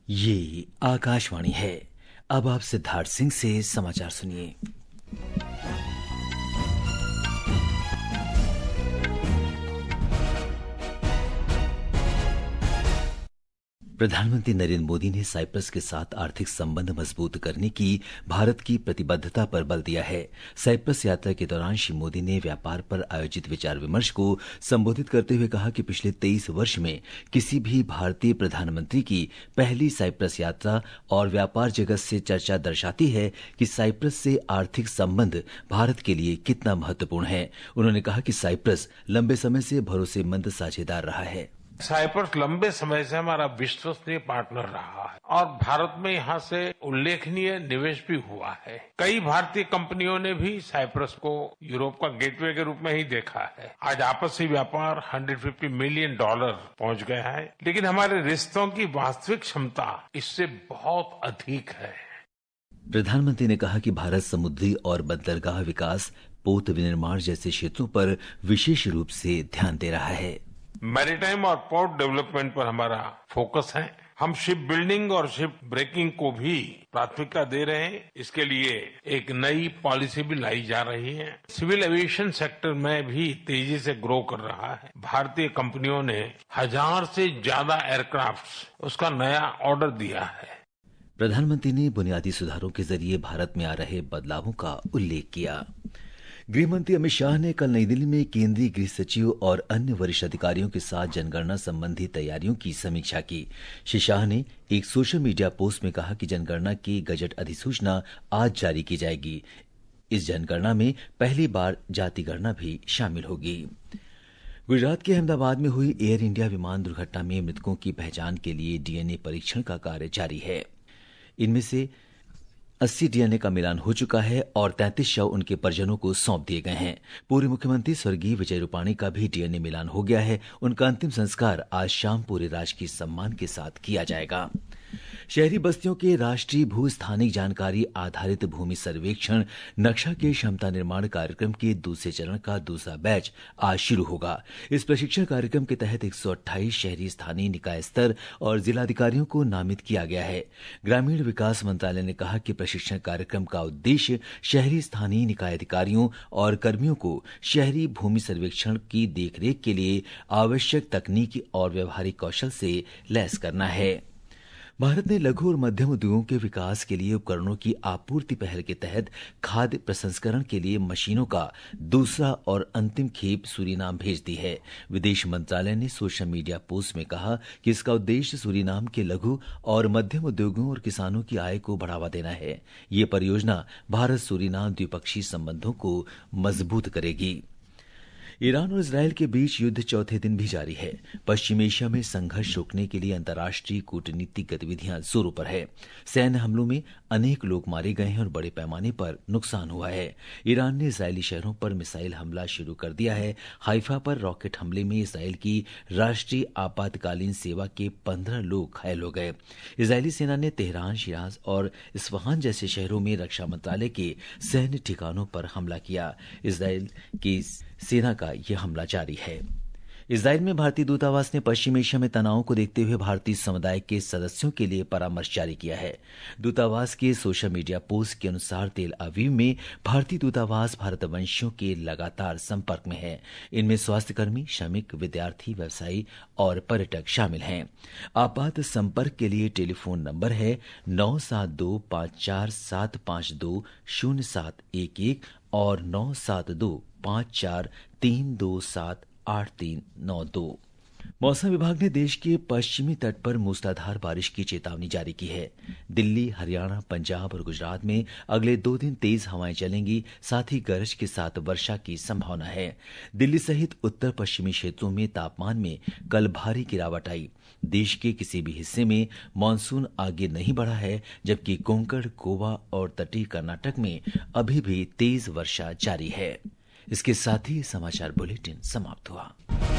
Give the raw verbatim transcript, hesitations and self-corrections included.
ये आकाशवाणी है। अब आप सिद्धार्थ सिंह से समाचार सुनिए। प्रधानमंत्री नरेंद्र मोदी ने साइप्रस के साथ आर्थिक संबंध मजबूत करने की भारत की प्रतिबद्धता पर बल दिया है। साइप्रस यात्रा के दौरान श्री मोदी ने व्यापार पर आयोजित विचार विमर्श को संबोधित करते हुए कहा कि पिछले तेईस वर्ष में किसी भी भारतीय प्रधानमंत्री की पहली साइप्रस यात्रा और व्यापार जगत से चर्चा दर्शाती है कि साइप्रस से आर्थिक संबंध भारत के लिए कितना महत्वपूर्ण है। उन्होंने कहा कि साइप्रस लंबे समय से भरोसेमंद साझेदार रहा है। साइप्रस लंबे समय से हमारा विश्वसनीय पार्टनर रहा है और भारत में यहाँ से उल्लेखनीय निवेश भी हुआ है। कई भारतीय कंपनियों ने भी साइप्रस को यूरोप का गेटवे के रूप में ही देखा है। आज आपसी व्यापार एक सौ पचास मिलियन डॉलर पहुंच गया है, लेकिन हमारे रिश्तों की वास्तविक क्षमता इससे बहुत अधिक है। प्रधानमंत्री ने कहा कि भारत समुद्री और बंदरगाह विकास, पोत विनिर्माण जैसे क्षेत्रों पर विशेष रूप से ध्यान दे रहा है। मैरीटाइम और पोर्ट डेवलपमेंट पर हमारा फोकस है। हम शिप बिल्डिंग और शिप ब्रेकिंग को भी प्राथमिकता दे रहे हैं। इसके लिए एक नई पॉलिसी भी लाई जा रही है। सिविल एविएशन सेक्टर में भी तेजी से ग्रो कर रहा है। भारतीय कंपनियों ने हजार से ज्यादा एयरक्राफ्ट उसका नया ऑर्डर दिया है। प्रधानमंत्री ने बुनियादी सुधारों के जरिए भारत में आ रहे बदलावों का उल्लेख किया। गृहमंत्री अमित शाह ने कल नई दिल्ली में केंद्रीय गृह सचिव और अन्य वरिष्ठ अधिकारियों के साथ जनगणना संबंधी तैयारियों की समीक्षा की। श्री शाह ने एक सोशल मीडिया पोस्ट में कहा कि जनगणना की गजट अधिसूचना आज जारी की जाएगी। इस जनगणना में पहली बार जाति गणना भी शामिल होगी। गुजरात के अहमदाबाद में हुई एयर इंडिया विमान दुर्घटना में मृतकों की पहचान के लिए डीएनए परीक्षण का कार्य जारी है। इनमें से अस्सी डीएनए का मिलान हो चुका है और तैंतीस शव उनके परिजनों को सौंप दिए गए हैं। पूर्व मुख्यमंत्री स्वर्गीय विजय रूपाणी का भी डीएनए मिलान हो गया है। उनका अंतिम संस्कार आज शाम पूरे राजकीय सम्मान के साथ किया जाएगा। शहरी बस्तियों के राष्ट्रीय भू स्थानिक जानकारी आधारित भूमि सर्वेक्षण नक्शा के क्षमता निर्माण कार्यक्रम के दूसरे चरण का दूसरा बैच आज शुरू होगा। इस प्रशिक्षण कार्यक्रम के तहत एक सौ अट्ठाईस शहरी स्थानीय निकाय स्तर और जिलाधिकारियों को नामित किया गया है। ग्रामीण विकास मंत्रालय ने कहा कि प्रशिक्षण कार्यक्रम का उद्देश्य शहरी स्थानीय निकाय अधिकारियों और कर्मियों को शहरी भूमि सर्वेक्षण की देखरेख के लिए आवश्यक तकनीकी और व्यवहारिक कौशल से लैस करना है। भारत ने लघु और मध्यम उद्योगों के विकास के लिए उपकरणों की आपूर्ति पहल के तहत खाद्य प्रसंस्करण के लिए मशीनों का दूसरा और अंतिम खेप सूरीनाम भेज दी है। विदेश मंत्रालय ने सोशल मीडिया पोस्ट में कहा कि इसका उद्देश्य सूरीनाम के लघु और मध्यम उद्योगों और किसानों की आय को बढ़ावा देना है। ये परियोजना भारत सूरीनाम द्विपक्षीय संबंधों को मजबूत करेगी। ईरान और इजरायल के बीच युद्ध चौथे दिन भी जारी है। पश्चिम एशिया में संघर्ष रोकने के लिए अंतर्राष्ट्रीय कूटनीतिक गतिविधियां जोरों पर है। सैन्य हमलों में अनेक लोग मारे गए हैं और बड़े पैमाने पर नुकसान हुआ है। ईरान ने इजरायली शहरों पर मिसाइल हमला शुरू कर दिया है। हाइफा पर रॉकेट हमले में इजरायल की राष्ट्रीय आपातकालीन सेवा के पंद्रह लोग घायल हो गए। इजरायली सेना ने तेहरान, शिराज और इस्फहान जैसे शहरों में रक्षा मंत्रालय के सैन्य ठिकानों पर हमला किया। इजरायल की सेना का यह हमला जारी है। इजरायल में भारतीय दूतावास ने पश्चिम एशिया में तनाव को देखते हुए भारतीय समुदाय के सदस्यों के लिए परामर्श जारी किया है। दूतावास के सोशल मीडिया पोस्ट के अनुसार तेल अवीव में भारतीय दूतावास भारतवंशियों के लगातार संपर्क में है। इनमें स्वास्थ्यकर्मी, श्रमिक, विद्यार्थी, व्यवसायी और पर्यटक शामिल हैं। आपात संपर्क के लिए टेलीफोन नंबर है नौ सात दो पांच चार सात पांच दो शून्य सात एक एक और नौ सात दो पांच चार तीन दो सात आठ तीन नौ दो। मौसम विभाग ने देश के पश्चिमी तट पर मूसलाधार बारिश की चेतावनी जारी की है। दिल्ली, हरियाणा, पंजाब और गुजरात में अगले दो दिन तेज हवाएं चलेंगी। साथ ही गरज के साथ वर्षा की संभावना है। दिल्ली सहित उत्तर पश्चिमी क्षेत्रों में तापमान में कल भारी गिरावट आई। देश के किसी भी हिस्से में मानसून आगे नहीं बढ़ा है, जबकि कोंकण, गोवा और तटीय कर्नाटक में अभी भी तेज वर्षा जारी है। इसके साथ ही समाचार बुलेटिन समाप्त हुआ।